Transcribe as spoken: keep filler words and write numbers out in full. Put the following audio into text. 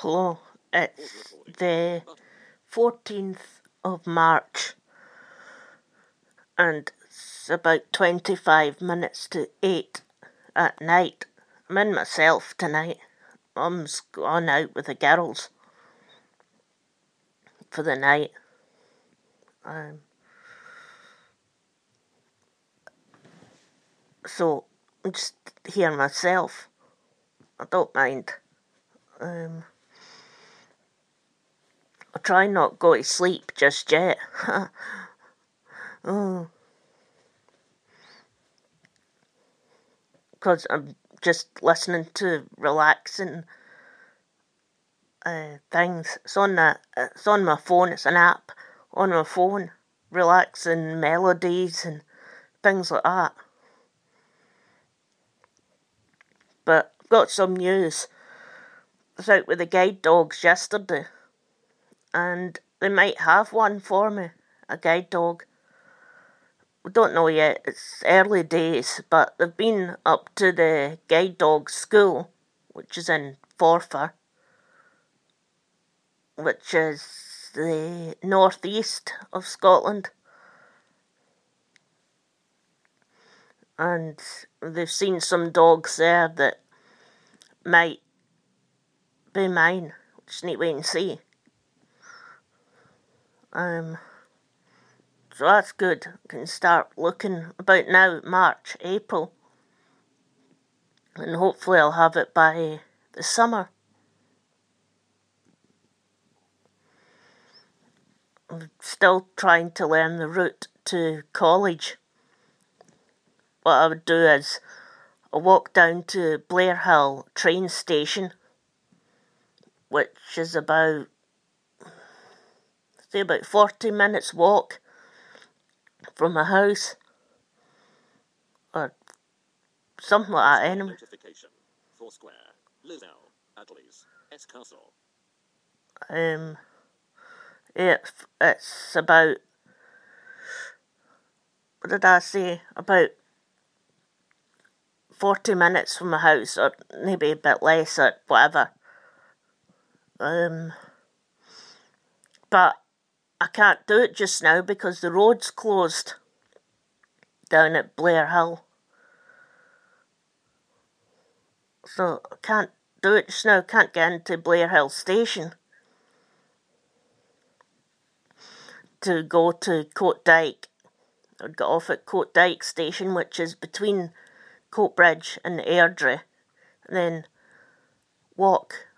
Hello, it's the fourteenth of March and it's about twenty-five minutes to eight at night. I'm in myself tonight. Mum's gone out with the girls for the night. Um, so I'm just here myself. I don't mind. Um, I'll try not go to sleep just yet. oh. Because I'm just listening to relaxing uh, things. It's on the, it's on my phone. It's an app on my phone, relaxing melodies and things like that. But I've got some news. I was out with the guide dogs yesterday, and they might have one for me, a guide dog. We don't know yet, it's early days, but they've been up to the guide dog school, which is in Forfar, which is the northeast of Scotland. And they've seen some dogs there that might be mine. Just need to wait and see. Um, so that's good. I can start looking about now, March, April. And hopefully I'll have it by the summer. I'm still trying to learn the route to college. What I would do is I'll walk down to Blair Hill train station, which is about, say about forty minutes walk from my house, or something like that anyway. Foursquare, Lizelle, Adleys, S Castle. Um, yeah, it's about, what did I say, about forty minutes from my house, or maybe a bit less, or whatever. Um, but I can't do it just now because the road's closed down at Blair Hill. So I can't do it just now, can't get into Blair Hill station to go to Coatdyke. I'd get off at Coatdyke station, which is between Coatbridge and Airdrie, and then walk